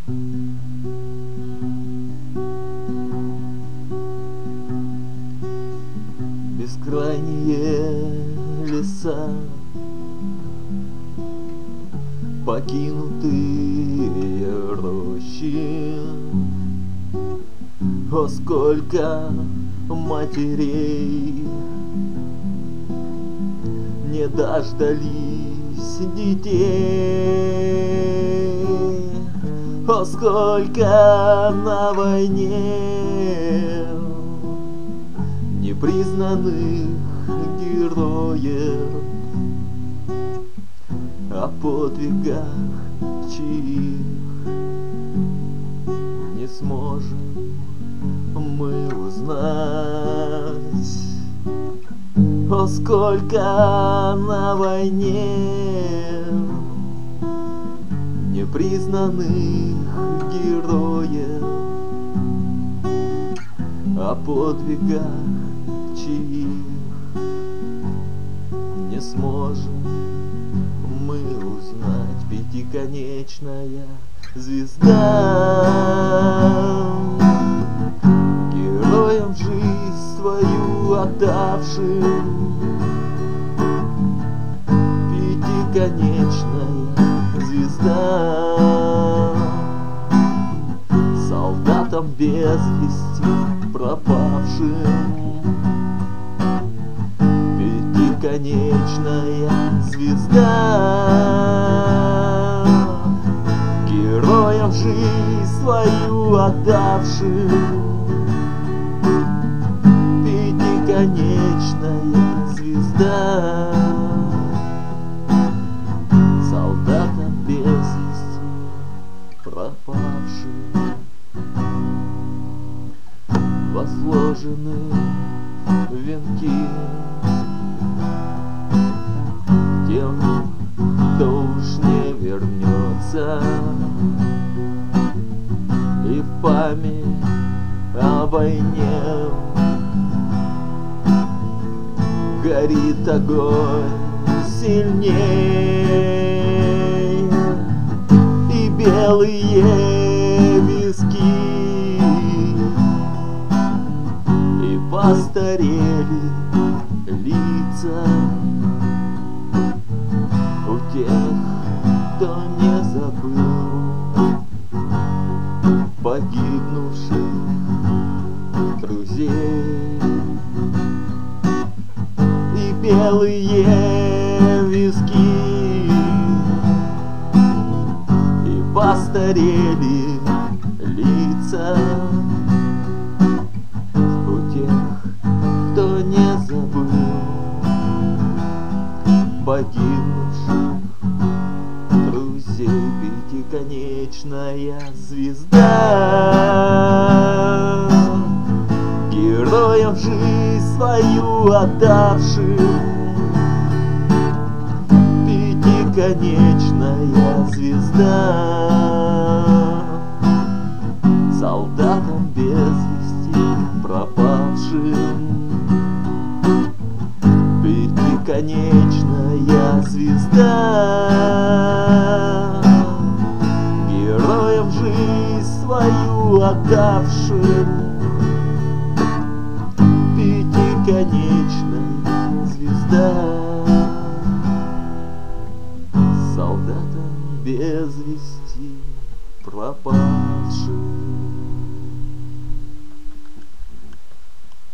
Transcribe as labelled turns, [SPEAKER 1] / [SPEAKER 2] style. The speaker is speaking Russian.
[SPEAKER 1] Бескрайние леса, покинутые рощи. О, сколько матерей не дождались детей. О, сколько на войне непризнанных героев, о подвигах чьих не сможем мы узнать. О, сколько на войне непризнанных героев, о подвигах чьих не сможем мы узнать. Пятиконечная звезда, героям жизнь свою отдавшим. Пятиконечная звезда, солдатам без вести пропавшим. Пятиконечная звезда, героям жизнь свою отдавшим. Пятиконечная звезда, солдатам без вести пропавшим. Возложены венки тем, кто уж не вернется, и в память о войне горит огонь сильней, и белые виски, и постарели лица у тех, кто не забыл погибнувших друзей. И белые виски, и постарели лица у тех, кто не забыл погибнувших друзей. Пятиконечная звезда, героям жизнь свою отдавшим. Пятиконечная звезда, солдатам без вести пропавшим. Пятиконечная звезда, героям жизнь свою отдавшим. Пятиконечная звезда, солдатам без вести пропавшим.